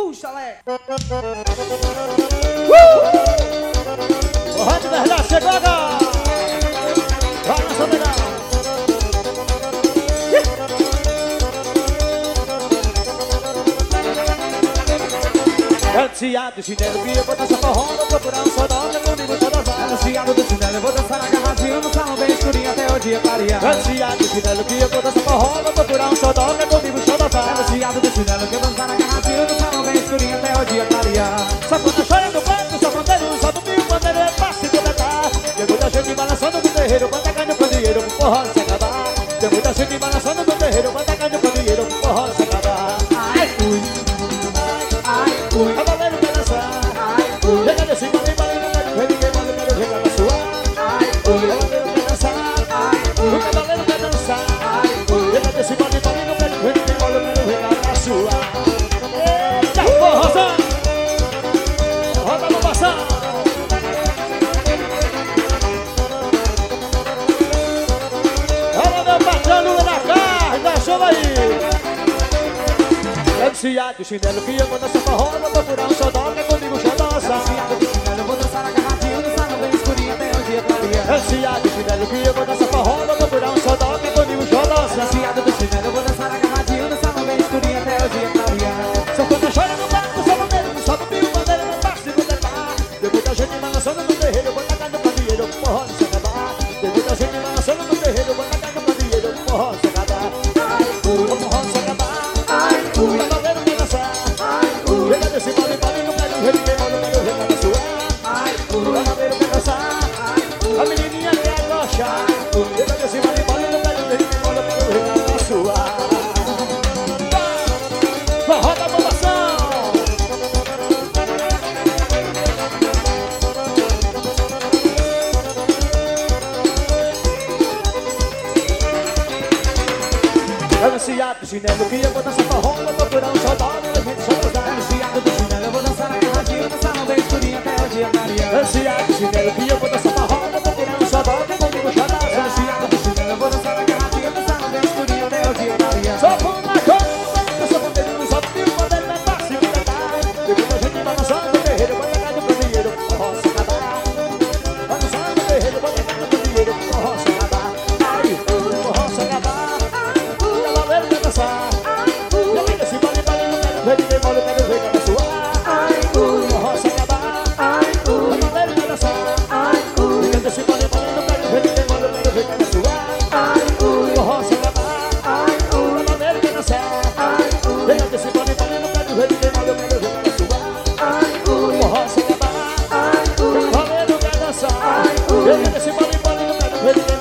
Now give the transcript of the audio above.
Puxa, Alex. O Rádio Verdade chegou agora. Vai nessa pegada. Anunciado do chinelo que eu vou dançar forró. Vou procurar um sodoma comigo só dançar. Anunciado do chinelo, eu vou dançar na garrafinha no salão bem escurinho até o dia clarear. Anunciado do chinelo que eu vou dançar forró. Vou procurar um sodoma comigo só dançar. Anunciado do chinelo que eu vou dançar na garrafinha no salão bem escurinho até o dia clarear. Só quando chora no canto, só quando só do mil, quando ele é fácil de completar. Tem muita gente balançando no terreiro, quando ganha o candeeiro pro forró se acabar. Tem muita gente balançando no terreiro, quando ganha o candeeiro pro forró se acabar. Ai, fui. Ai, fui. A galera quer dançar. Ai, fui. Chega desse baile, baile, não quero ver ninguém, mas eu quero ver ela suar. Ai, fui. A galera quer dançar. Ai, fui. O cavaleiro quer dançar. Ai, fui. Chega desse baile, baile, não quero ver ninguém, mas eu quero ver ela suar. Eita, forrozão! Roda a bombação! Olha meu patrão, Lula na carne, dá show aí! Anunciado do chinelo que eu vou dançar forró. Vou procurar um xodó, que é comigo xodó dançar. Anunciado do chinelo, eu vou dançar na garrafinha no salão bem escurinho até o dia clarear. Anunciado do chinelo que eu vou dançar forró. Vou procurar um xodó, que é comigo xodó dançar. Anunciado do chinelo, eu vou dançar na garrafinha no salão bem escurinho até o dia clarear. Só quando chora no barco, só bandeira, não sobe o pio, bandeira não bate se completar. Tem muita gente balançando no terreiro, vou tacar no candeeiro, pro forró se acabar. Tem muita gente balançando no terreiro, vou tacar no candeeiro, pro forró se acabar. Ai, fui. O forró se acabar. Ai, fui. O cavaleiro quer dançar. Ai, fui. Chega desse baile, baile, não quero ver ninguém, mas eu quero ver ela suar. Ai, O fui. cavaleiro quer dançar. Ai, fui. A menininha quer gostar. Chega desse baile, baile, não quero ver ninguém, mas eu quero ver ela suar. Forró da bombação. Anunciado do chinelo que eu vou dançar forró. Vou procurar um xodó, mas gente só dançar. Anunciado do chinelo, eu vou dançar na garrafinha no salão bem escurinho até o dia clarear. Anunciado do chinelo que eu vou dançar forró. Vou procurar um xodó, que comigo xodó dançar. Anunciado do chinelo, eu vou dançar na garrafinha no salão bem escurinho até o dia clarear. Só fuma com só bandeira, não sobe o bandeira, não é fácil de cantar. Tem muita gente balançando no terreiro, vai tacar no candeeiro, pro forró se acabar. Balançando no terreiro, vai tacar no candeeiro, pro forró se acabar. Ai, pro forró se acabar. O cavaleiro quer dançar. Eu quero esse baile, baile, não quero ver ninguém mole, eu quero ver ela suar. Ai, fui. O forró se acabar. Ai, O fui. cavaleiro quer dançar. Ai, fui. Eu quero esse baile, baile, não quero ver ninguém mole, eu quero ver ela suar. Ai, fui. O forró se acabar. Ai, O fui. cavaleiro quer dançar. Ai, fui. Venha desse baile, baile, não quero ver ninguém mole, eu quero ver ela suar. Ai, O fui. forró se acabar. Ai, O fui. cavaleiro quer dançar. Ai, fui. Venha desse baile, baile, não quero ver ninguém